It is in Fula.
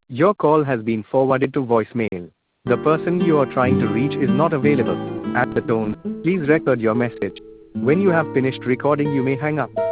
Your call has been forwarded to voicemail. The person you are trying to reach is not available. At the tone, please record your message. When you have finished recording, you may hang up.